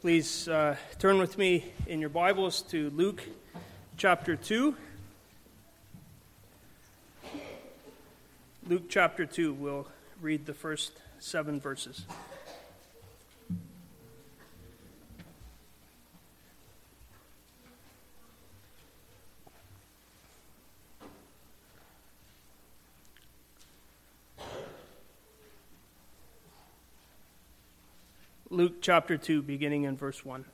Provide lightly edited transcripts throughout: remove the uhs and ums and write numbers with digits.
Please turn with me in your Bibles to Luke chapter 2. Luke chapter 2, we'll read the first 7 verses. Luke chapter 2, beginning in verse 1.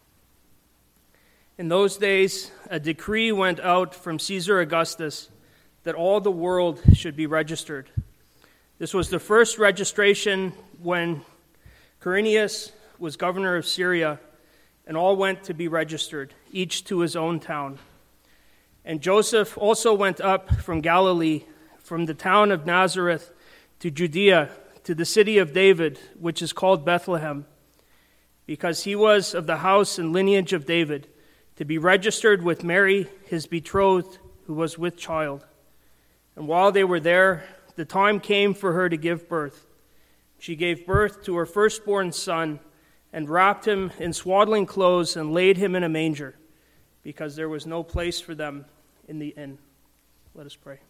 In those days, a decree went out from Caesar Augustus that all the world should be registered. This was the first registration when Quirinius was governor of Syria, and all went to be registered, each to his own town. And Joseph also went up from Galilee, from the town of Nazareth to Judea, to the city of David, which is called Bethlehem, because he was of the house and lineage of David, to be registered with Mary, his betrothed, who was with child. And while they were there, the time came for her to give birth. She gave birth to her firstborn son, and wrapped him in swaddling clothes, and laid him in a manger, because there was no place for them in the inn. Let us pray.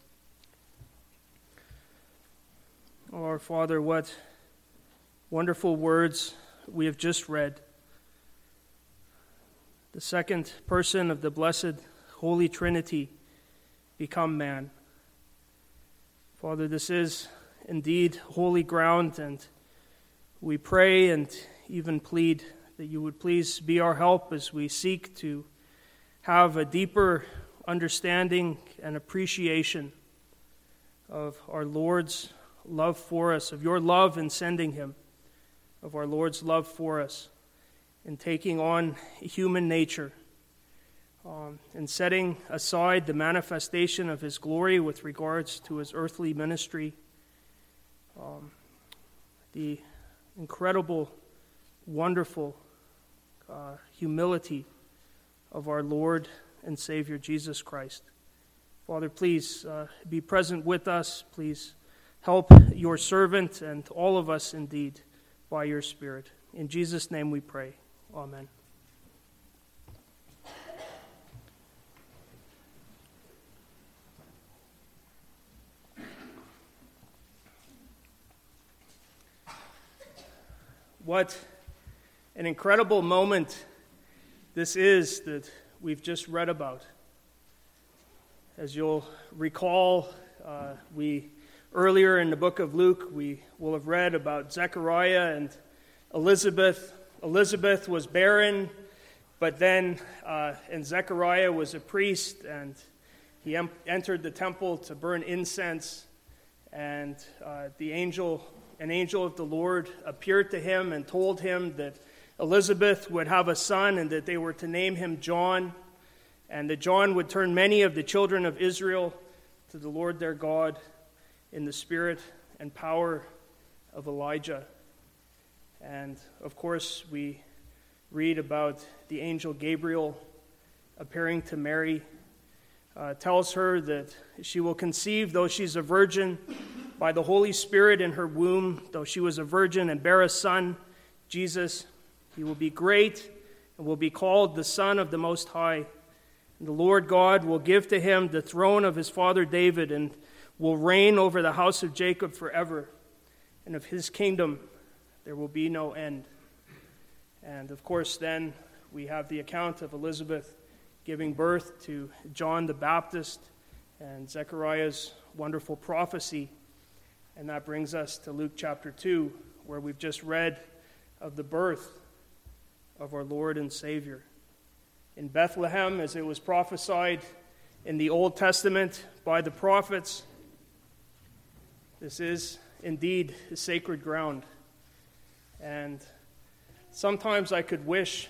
Oh, our Father, what wonderful words we have just read. The second person of the blessed Holy Trinity become man. Father, this is indeed holy ground, and we pray and even plead that you would please be our help as we seek to have a deeper understanding and appreciation of our Lord's love for us, of your love in sending him, of our Lord's love for us in taking on human nature, and setting aside the manifestation of his glory with regards to his earthly ministry, the incredible, wonderful humility of our Lord and Savior Jesus Christ. Father, please be present with us. Please help your servant and all of us indeed by your Spirit. In Jesus' name we pray. Amen. What an incredible moment this is that we've just read about. As you'll recall, earlier in the book of Luke, we will have read about Zechariah and Elizabeth. Elizabeth was barren, but then, and Zechariah was a priest, and he entered the temple to burn incense, and an angel of the Lord appeared to him and told him that Elizabeth would have a son and that they were to name him John, and that John would turn many of the children of Israel to the Lord their God in the spirit and power of Elijah. And of course, we read about the angel Gabriel appearing to Mary, tells her that she will conceive, though she's a virgin, by the Holy Spirit in her womb, though she was a virgin, and bear a son, Jesus. He will be great and will be called the Son of the Most High. And the Lord God will give to him the throne of his father David, and will reign over the house of Jacob forever, and of his kingdom there will be no end. And of course, then we have the account of Elizabeth giving birth to John the Baptist and Zechariah's wonderful prophecy. And that brings us to Luke chapter 2, where we've just read of the birth of our Lord and Savior. In Bethlehem, as it was prophesied in the Old Testament by the prophets, this is indeed sacred ground. And sometimes I could wish,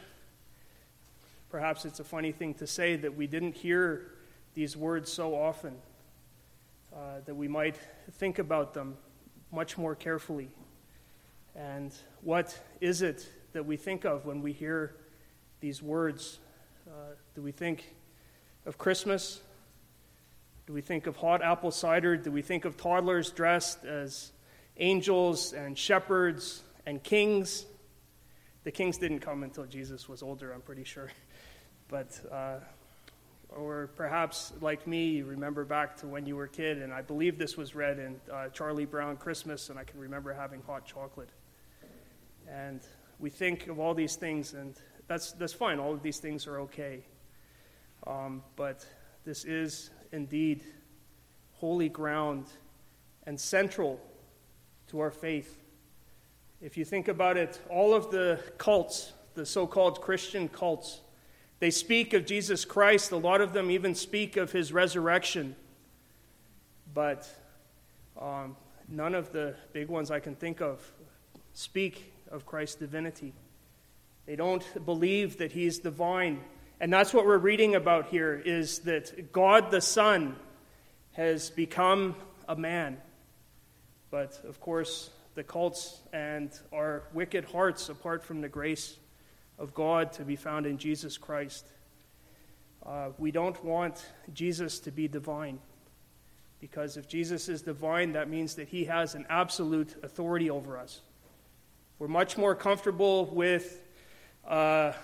perhaps it's a funny thing to say, that we didn't hear these words so often, that we might think about them much more carefully. And what is it that we think of when we hear these words? Do we think of Christmas? Do we think of hot apple cider? Do we think of toddlers dressed as angels and shepherds and kings? The kings didn't come until Jesus was older, I'm pretty sure. But, or perhaps, like me, you remember back to when you were a kid, and I believe this was read in Charlie Brown Christmas, and I can remember having hot chocolate. And we think of all these things, and that's fine. All of these things are okay. But this is indeed holy ground and central to our faith. If you think about it, all of the cults, the so-called Christian cults, they speak of Jesus Christ. A lot of them even speak of his resurrection. But none of the big ones I can think of speak of Christ's divinity. They don't believe that he's divine. And that's what we're reading about here, is that God the Son has become a man. But, of course, the cults and our wicked hearts, apart from the grace of God to be found in Jesus Christ, we don't want Jesus to be divine. Because if Jesus is divine, that means that he has an absolute authority over us. We're much more comfortable with a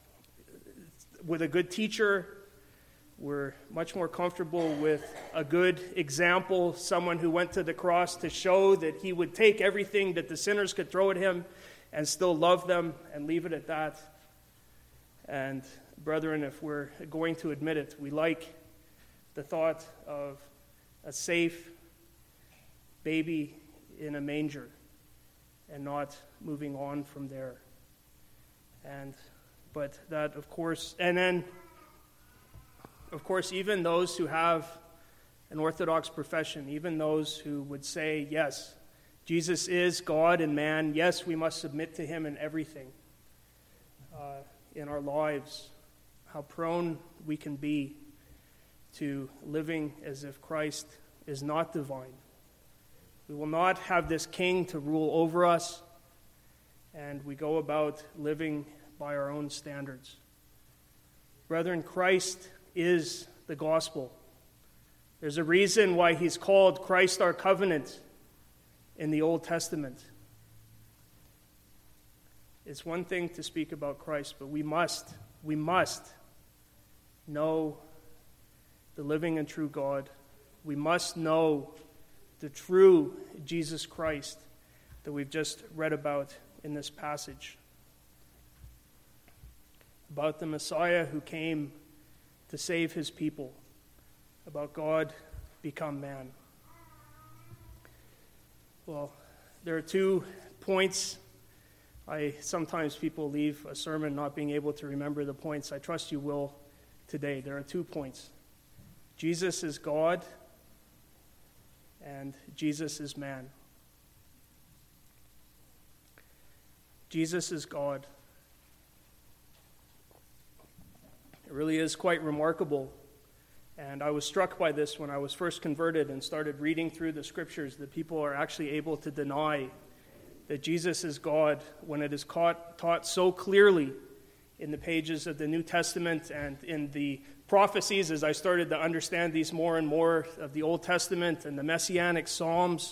good teacher. We're much more comfortable with a good example, someone who went to the cross to show that he would take everything that the sinners could throw at him and still love them and leave it at that. And brethren, if we're going to admit it, we like the thought of a safe baby in a manger and not moving on from there. But that, of course, and then, of course, even those who have an Orthodox profession, even those who would say, yes, Jesus is God and man, yes, we must submit to him in everything in our lives, how prone we can be to living as if Christ is not divine. We will not have this king to rule over us, and we go about living by our own standards. Brethren, Christ is the gospel. There's a reason why he's called Christ our covenant in the Old Testament. It's one thing to speak about Christ, but we must know the living and true God. We must know the true Jesus Christ that we've just read about in this passage. About the Messiah who came to save his people. About God become man. Well, there are 2 points. Sometimes people leave a sermon not being able to remember the points. I trust you will today. There are 2 points. Jesus is God, and Jesus is man. Jesus is God. It really is quite remarkable. And I was struck by this when I was first converted and started reading through the scriptures, that people are actually able to deny that Jesus is God when it is taught so clearly in the pages of the New Testament and in the prophecies as I started to understand these more and more of the Old Testament and the Messianic Psalms.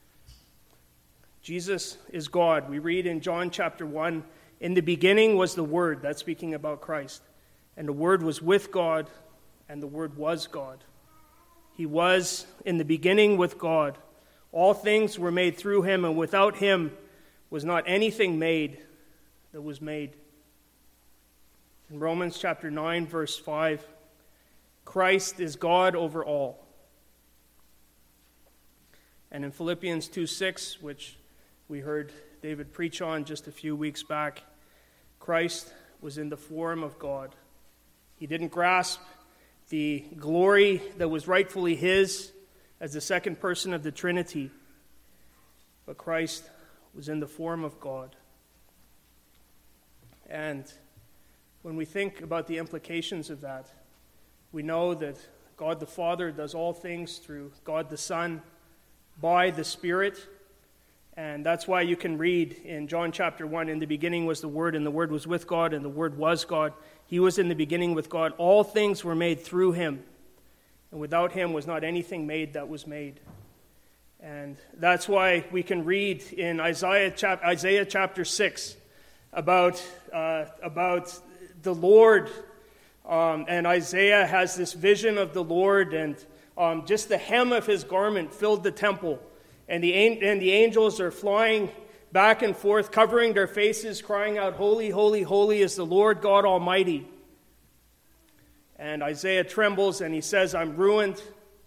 Jesus is God. We read in John chapter 1, in the beginning was the Word, that's speaking about Christ, and the Word was with God, and the Word was God. He was in the beginning with God. All things were made through him, and without him was not anything made that was made. In Romans chapter 9, verse 5, Christ is God over all. And in Philippians 2:6, which we heard David preach on just a few weeks back, Christ was in the form of God. He didn't grasp the glory that was rightfully his as the second person of the Trinity, but Christ was in the form of God. And when we think about the implications of that, we know that God the Father does all things through God the Son by the Spirit. And that's why you can read in John chapter 1, in the beginning was the Word, and the Word was with God, and the Word was God. He was in the beginning with God. All things were made through him, and without him was not anything made that was made. And that's why we can read in Isaiah chapter 6 about the Lord. And Isaiah has this vision of the Lord, and just the hem of his garment filled the temple. And the angels are flying back and forth, covering their faces, crying out, "Holy, holy, holy is the Lord God Almighty." And Isaiah trembles and he says, "I'm ruined."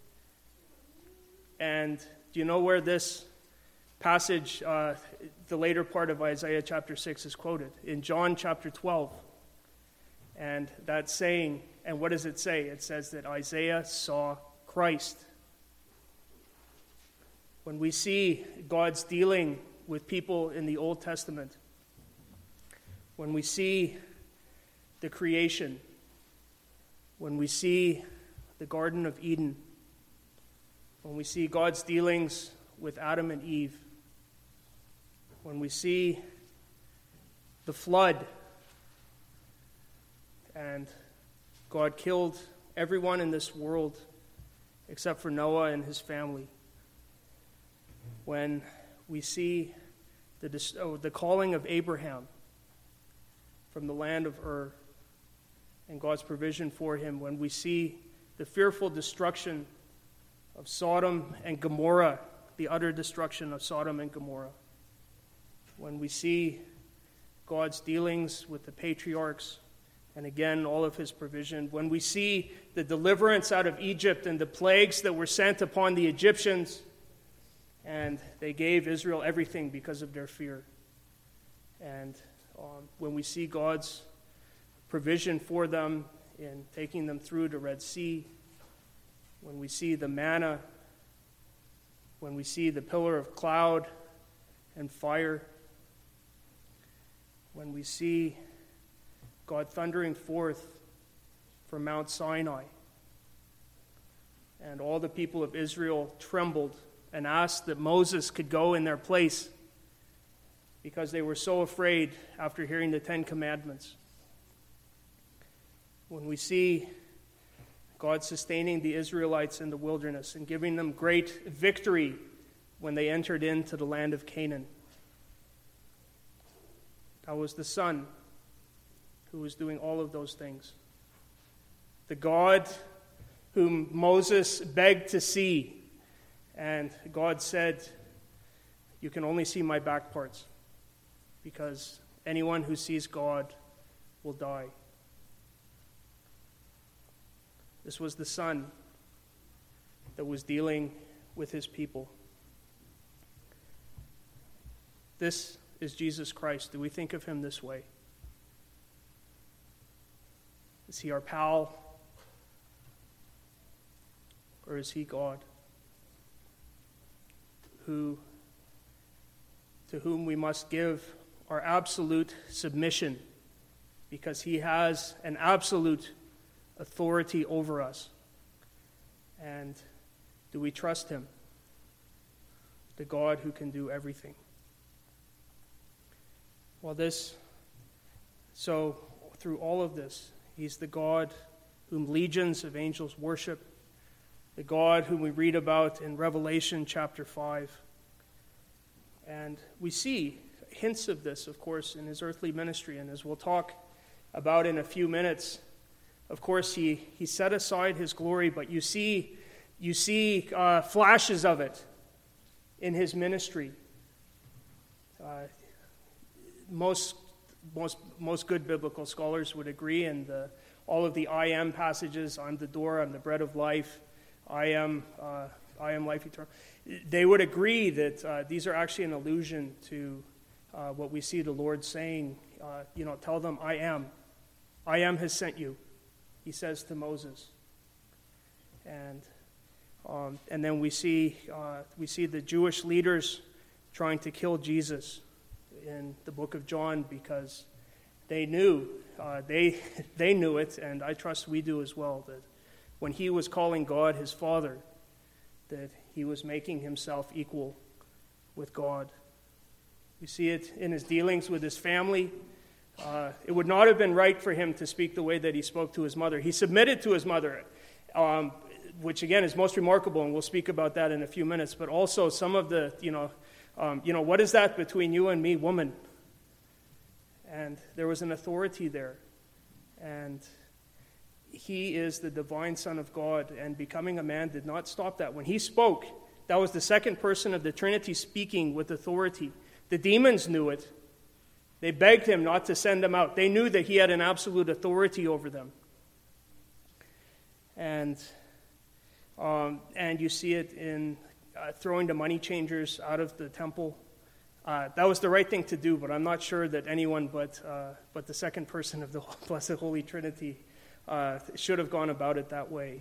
And do you know where this passage, the later part of Isaiah chapter 6 is quoted? In John chapter 12. And that saying, and what does it say? It says that Isaiah saw Christ. When we see God's dealing with people in the Old Testament, when we see the creation, when we see the Garden of Eden, when we see God's dealings with Adam and Eve, when we see the flood, and God killed everyone in this world except for Noah and his family, when we see the calling of Abraham from the land of Ur and God's provision for him, when we see the fearful destruction of Sodom and Gomorrah, the utter destruction of Sodom and Gomorrah, when we see God's dealings with the patriarchs, and again, all of his provision, when we see the deliverance out of Egypt and the plagues that were sent upon the Egyptians, and they gave Israel everything because of their fear. And when we see God's provision for them in taking them through the Red Sea, when we see the manna, when we see the pillar of cloud and fire, when we see God thundering forth from Mount Sinai, and all the people of Israel trembled and asked that Moses could go in their place because they were so afraid after hearing the Ten Commandments. When we see God sustaining the Israelites in the wilderness and giving them great victory when they entered into the land of Canaan, that was the Son who was doing all of those things. The God whom Moses begged to see, and God said, "You can only see my back parts, because anyone who sees God will die." This was the Son that was dealing with his people. This is Jesus Christ. Do we think of him this way? Is he our pal? Or is he God? To whom we must give our absolute submission, because he has an absolute authority over us. And do we trust him? The God who can do everything. So through all of this, he's the God whom legions of angels worship, the God whom we read about in Revelation chapter 5. And we see hints of this, of course, in his earthly ministry. And as we'll talk about in a few minutes, of course, he set aside his glory, but you see flashes of it in his ministry. Most good biblical scholars would agree, and all of the I am passages, I'm the door, I'm the bread of life, I am life eternal, they would agree that these are actually an allusion to what we see the Lord saying, tell them I am has sent you, he says to Moses. And then we see the Jewish leaders trying to kill Jesus in the book of John, because they knew they knew it, and I trust we do as well, that when he was calling God his Father, that he was making himself equal with God. We see it in his dealings with his family. It would not have been right for him to speak the way that he spoke to his mother. He submitted to his mother, which again is most remarkable, and we'll speak about that in a few minutes, but also some of the, what is that between you and me, woman? And there was an authority there. And he is the divine Son of God, and becoming a man did not stop that. When he spoke, that was the second person of the Trinity speaking with authority. The demons knew it. They begged him not to send them out. They knew that he had an absolute authority over them. And you see it in throwing the money changers out of the temple. That was the right thing to do, but I'm not sure that anyone but the second person of the Blessed Holy Trinity should have gone about it that way.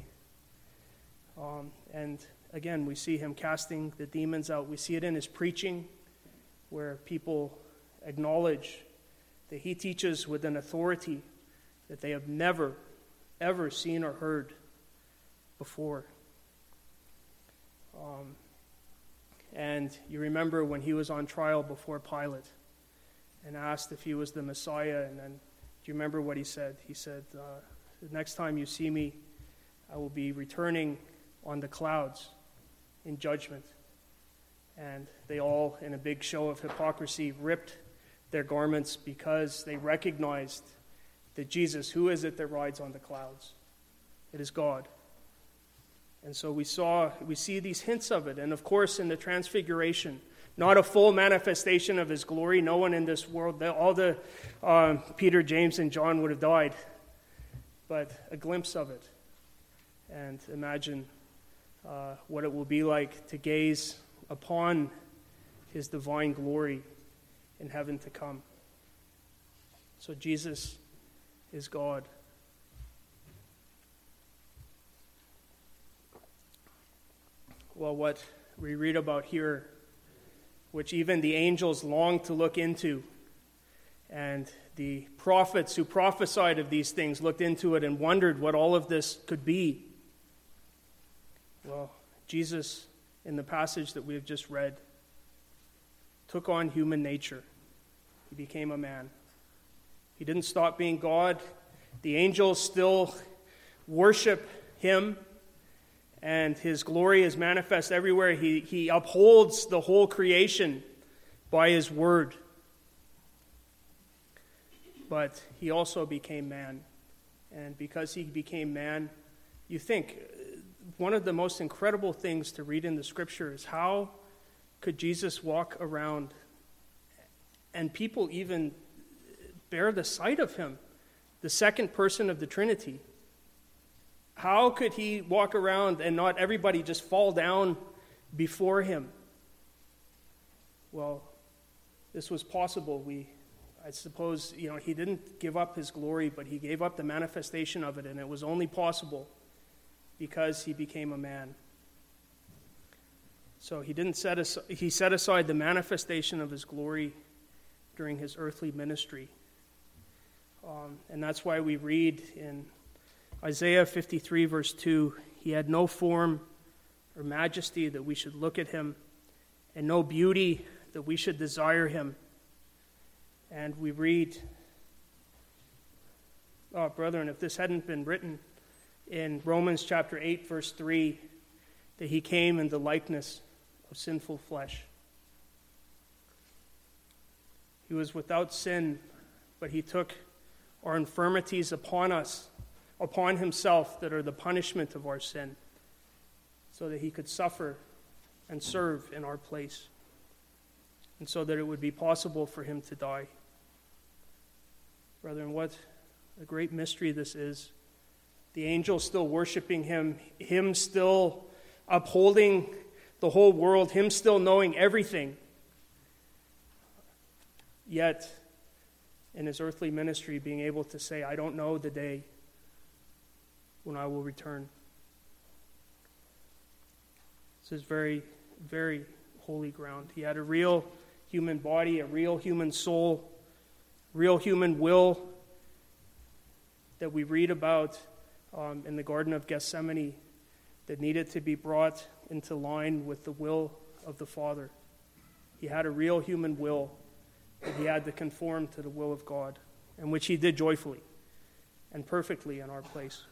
And again, we see him casting the demons out. We see it in his preaching, where people acknowledge that he teaches with an authority that they have never, ever seen or heard before. And you remember when he was on trial before Pilate and asked if he was the Messiah, and then do you remember what he said? He said, the next time you see me, I will be returning on the clouds in judgment. And they all, in a big show of hypocrisy, ripped their garments because they recognized that Jesus, who is it that rides on the clouds? It is God. And so we see these hints of it. And of course, in the Transfiguration, not a full manifestation of his glory. No one in this world, all the Peter, James, and John would have died. But a glimpse of it. And imagine what it will be like to gaze upon his divine glory in heaven to come. So Jesus is God. Well, what we read about here, which even the angels long to look into, and the prophets who prophesied of these things looked into it and wondered what all of this could be. Well, Jesus, in the passage that we have just read, took on human nature. He became a man. He didn't stop being God. The angels still worship him, and his glory is manifest everywhere. He upholds the whole creation by his word. But he also became man. And because he became man, you think, one of the most incredible things to read in the scripture is how could Jesus walk around and people even bear the sight of him, the second person of the Trinity? How could he walk around and not everybody just fall down before him? Well, this was possible. I suppose, he didn't give up his glory, but he gave up the manifestation of it, and it was only possible because he became a man. So he set aside the manifestation of his glory during his earthly ministry. And that's why we read in Isaiah 53, verse 2, he had no form or majesty that we should look at him, and no beauty that we should desire him. And we read, brethren, if this hadn't been written in Romans chapter 8, verse 3, that he came in the likeness of sinful flesh. He was without sin, but he took our infirmities upon himself that are the punishment of our sin, so that he could suffer and serve in our place, and so that it would be possible for him to die. Brethren, what a great mystery this is. The angels still worshiping him still upholding the whole world, him still knowing everything. Yet, in his earthly ministry, being able to say, I don't know the day when I will return. This is very, very holy ground. He had a real human body, a real human soul, real human will that we read about in the Garden of Gethsemane that needed to be brought into line with the will of the Father. He had a real human will that he had to conform to the will of God, and which he did joyfully and perfectly in our place.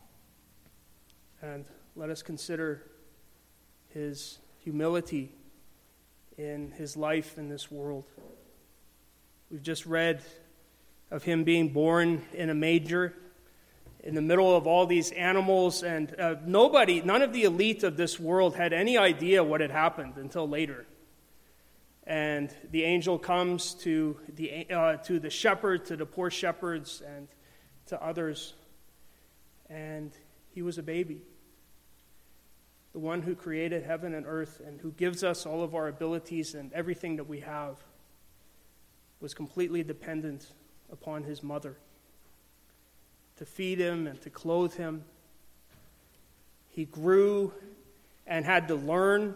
And let us consider his humility in his life in this world. We've just read of him being born in a manger in the middle of all these animals. And none of the elite of this world had any idea what had happened until later. And the angel comes to the shepherd, to the poor shepherds, and to others. And he was a baby. The one who created heaven and earth and who gives us all of our abilities and everything that we have was completely dependent upon his mother to feed him and to clothe him. He grew and had to learn.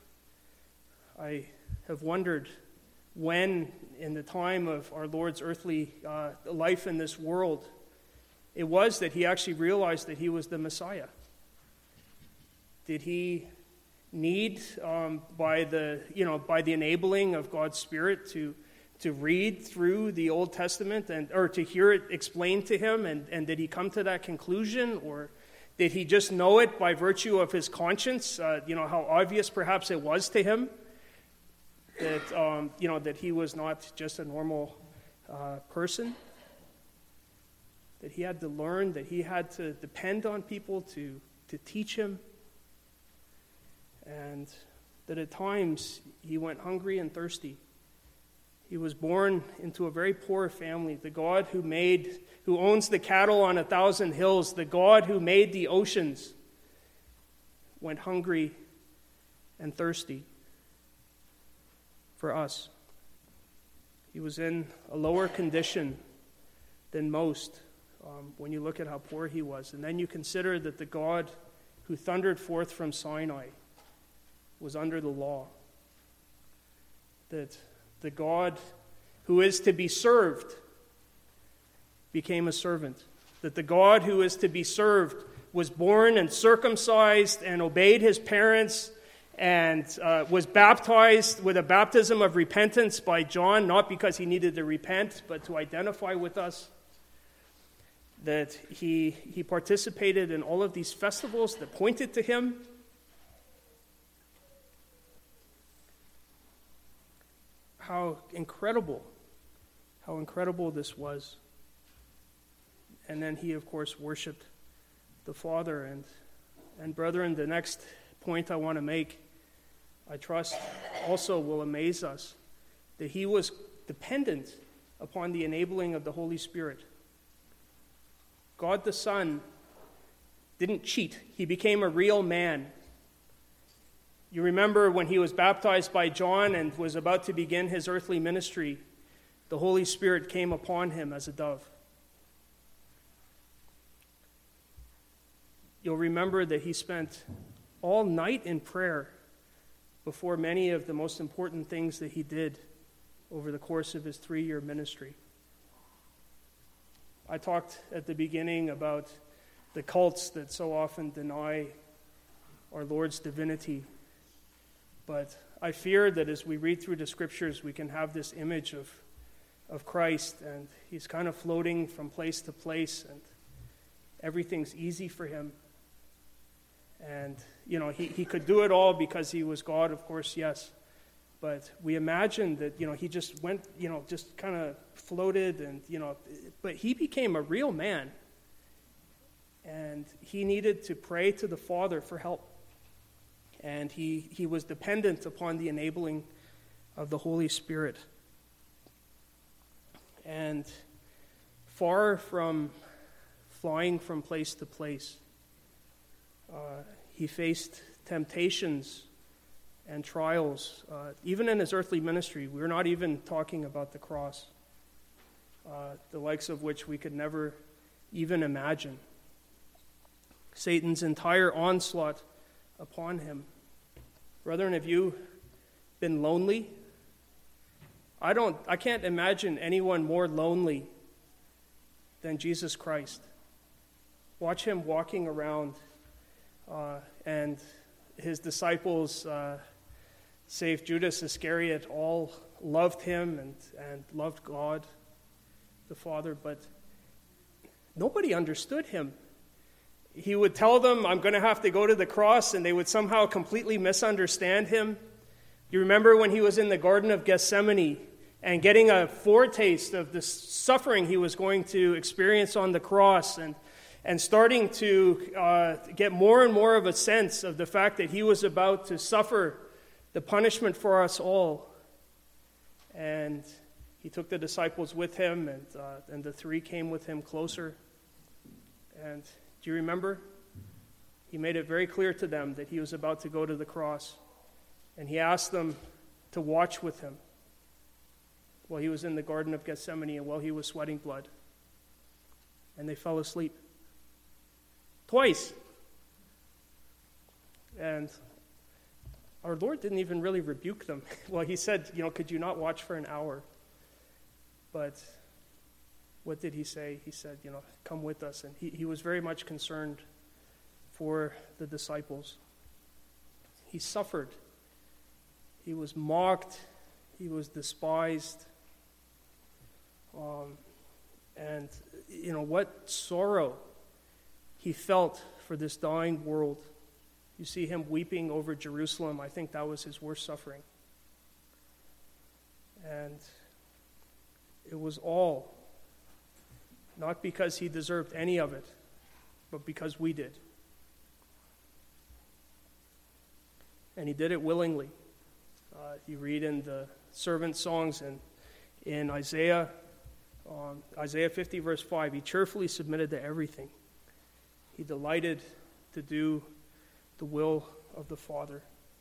I have wondered when, in the time of our Lord's earthly life in this world, it was that he actually realized that he was the Messiah. Did he need, by the enabling of God's Spirit, to read through the Old Testament or to hear it explained to him, and did he come to that conclusion, or did he just know it by virtue of his conscience? How obvious perhaps it was to him that that he was not just a normal person. That he had to learn, that he had to depend on people to teach him. And that at times he went hungry and thirsty. He was born into a very poor family. The God who owns the cattle on 1,000 hills, the God who made the oceans, went hungry and thirsty for us. He was in a lower condition than most when you look at how poor he was. And then you consider that the God who thundered forth from Sinai was under the law. That the God who is to be served became a servant. That the God who is to be served was born and circumcised and obeyed his parents and was baptized with a baptism of repentance by John, not because he needed to repent, but to identify with us. That he participated in all of these festivals that pointed to him. How incredible this was. And then he, of course, worshipped the Father. And brethren, the next point I want to make, I trust, also will amaze us, that he was dependent upon the enabling of the Holy Spirit. God the Son didn't cheat. He became a real man. You remember when he was baptized by John and was about to begin his earthly ministry, the Holy Spirit came upon him as a dove. You'll remember that he spent all night in prayer before many of the most important things that he did over the course of his 3-year ministry. I talked at the beginning about the cults that so often deny our Lord's divinity. But I fear that as we read through the Scriptures, we can have this image of Christ, and he's kind of floating from place to place, and everything's easy for him. And, he could do it all because he was God, of course, yes. But we imagine that, he just went, just kind of floated, and, but he became a real man. And he needed to pray to the Father for help. And he was dependent upon the enabling of the Holy Spirit. And far from flying from place to place, he faced temptations and trials. Even in his earthly ministry, we're not even talking about the cross, the likes of which we could never even imagine. Satan's entire onslaught upon him. Brethren, have you been lonely? I can't imagine anyone more lonely than Jesus Christ. Watch him walking around, and his disciples, save Judas Iscariot, all loved him and loved God, the Father, but nobody understood him. He would tell them, I'm going to have to go to the cross, and they would somehow completely misunderstand him. You remember when he was in the Garden of Gethsemane, and getting a foretaste of the suffering he was going to experience on the cross, and starting to get more and more of a sense of the fact that he was about to suffer the punishment for us all. And he took the disciples with him, and the three came with him closer. And do you remember? He made it very clear to them that he was about to go to the cross. And he asked them to watch with him while he was in the Garden of Gethsemane and while he was sweating blood. And they fell asleep. Twice. And our Lord didn't even really rebuke them. Well, he said, could you not watch for an hour? But what did he say? He said, come with us. And he was very much concerned for the disciples. He suffered. He was mocked. He was despised. And what sorrow he felt for this dying world. You see him weeping over Jerusalem. I think that was his worst suffering. And it was all not because he deserved any of it, but because we did. And he did it willingly. You read in the servant songs and in Isaiah 50 verse 5, he cheerfully submitted to everything. He delighted to do the will of the Father.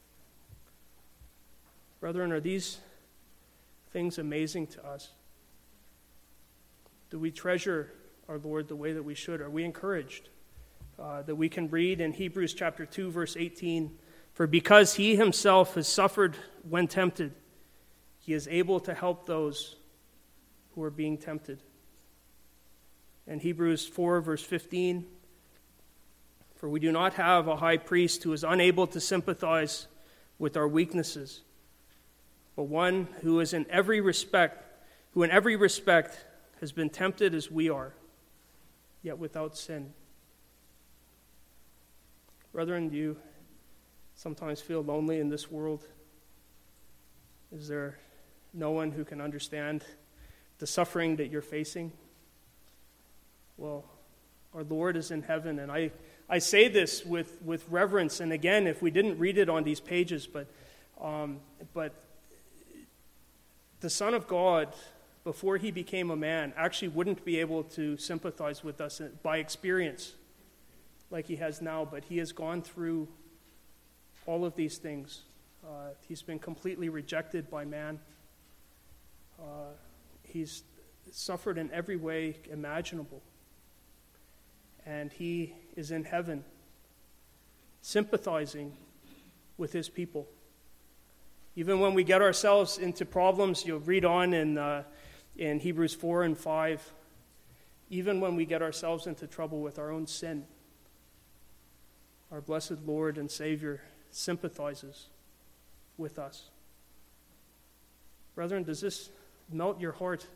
Brethren, are these things amazing to us? Do we treasure our Lord the way that we should? Are we encouraged that we can read in Hebrews chapter 2, verse 18, "For because he himself has suffered when tempted, he is able to help those who are being tempted." And Hebrews 4, verse 15, "For we do not have a high priest who is unable to sympathize with our weaknesses, but one who in every respect has been tempted as we are, yet without sin." Brethren, do you sometimes feel lonely in this world? Is there no one who can understand the suffering that you're facing? Well, our Lord is in heaven, and I say this with reverence, and again, if we didn't read it on these pages, but the Son of God, before he became a man, actually wouldn't be able to sympathize with us by experience like he has now, but he has gone through all of these things. He's been completely rejected by man. He's suffered in every way imaginable. And he is in heaven, sympathizing with his people. Even when we get ourselves into problems, you'll read on in Hebrews 4 and 5, even when we get ourselves into trouble with our own sin, our blessed Lord and Savior sympathizes with us. Brethren, does this melt your heart?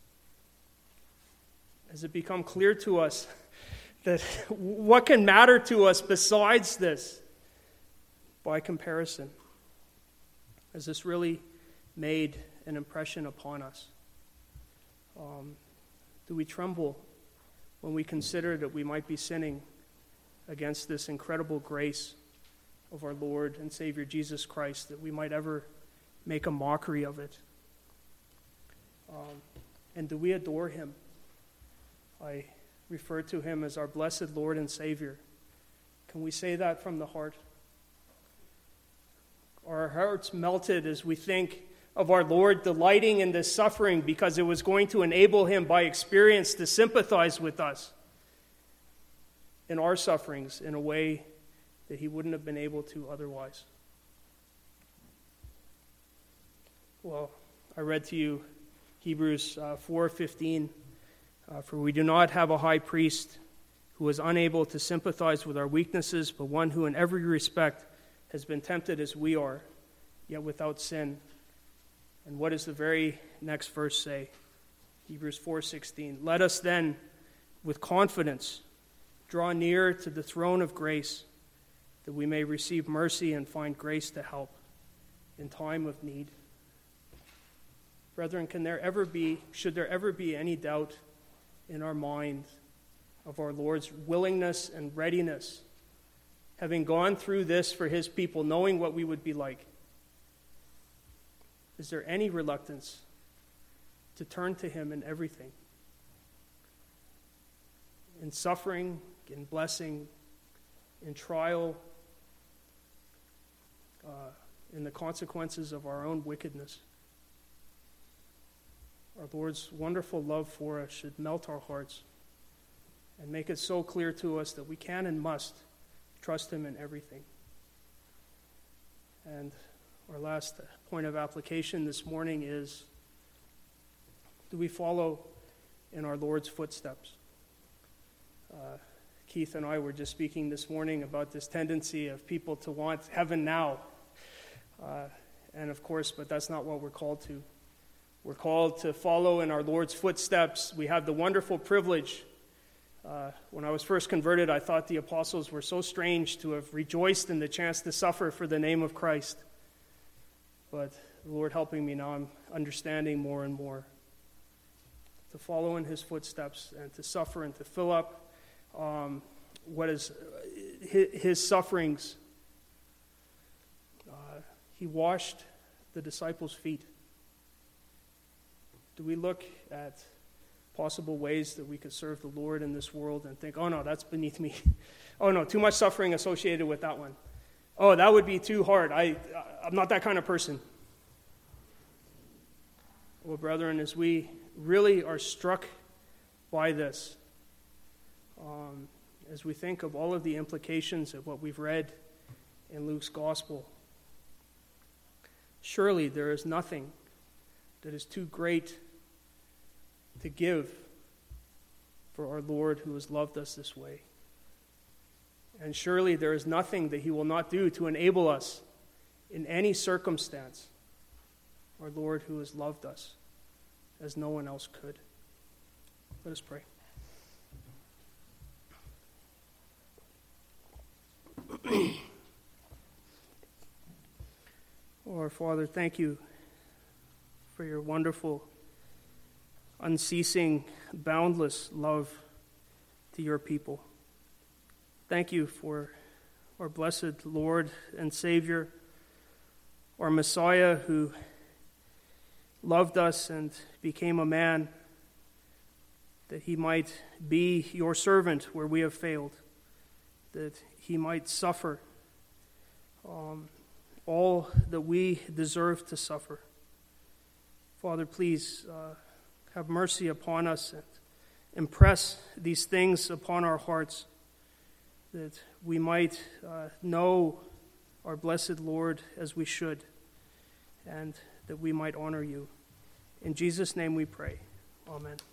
Has it become clear to us that what can matter to us besides this by comparison? Has this really made an impression upon us? Do we tremble when we consider that we might be sinning against this incredible grace of our Lord and Savior Jesus Christ, that we might ever make a mockery of it? And do we adore him? I refer to him as our blessed Lord and Savior. Can we say that from the heart? Are our hearts melted as we think of our Lord delighting in this suffering because it was going to enable him by experience to sympathize with us in our sufferings in a way that he wouldn't have been able to otherwise? Well, I read to you Hebrews 4:15. "For we do not have a high priest who is unable to sympathize with our weaknesses, but one who in every respect has been tempted as we are, yet without sin." And what does the very next verse say? Hebrews 4:16. "Let us then, with confidence, draw near to the throne of grace, that we may receive mercy and find grace to help in time of need." Brethren, should there ever be any doubt in our mind of our Lord's willingness and readiness, having gone through this for his people, knowing what we would be like? Is there any reluctance to turn to him in everything? In suffering, in blessing, in trial, in the consequences of our own wickedness. Our Lord's wonderful love for us should melt our hearts and make it so clear to us that we can and must trust him in everything. And our last point of application this morning is, do we follow in our Lord's footsteps? Keith and I were just speaking this morning about this tendency of people to want heaven now. And of course, but that's not what we're called to. We're called to follow in our Lord's footsteps. We have the wonderful privilege. When I was first converted, I thought the apostles were so strange to have rejoiced in the chance to suffer for the name of Christ. But the Lord helping me now, I'm understanding more and more. To follow in his footsteps and to suffer and to fill up what is his sufferings. He washed the disciples' feet. Do we look at possible ways that we could serve the Lord in this world and think, oh no, that's beneath me. Oh no, too much suffering associated with that one. Oh, that would be too hard. I'm not that kind of person. Well, brethren, as we really are struck by this, as we think of all of the implications of what we've read in Luke's gospel, surely there is nothing that is too great to give for our Lord who has loved us this way. And surely there is nothing that he will not do to enable us in any circumstance, our Lord who has loved us as no one else could. Let us pray. Oh, our Father, thank you for your wonderful, unceasing, boundless love to your people. Thank you for our blessed Lord and Savior, our Messiah, who loved us and became a man, that he might be your servant where we have failed, that he might suffer all that we deserve to suffer. Father, please have mercy upon us and impress these things upon our hearts, that we might know our blessed Lord as we should, and that we might honor you. In Jesus' name we pray. Amen.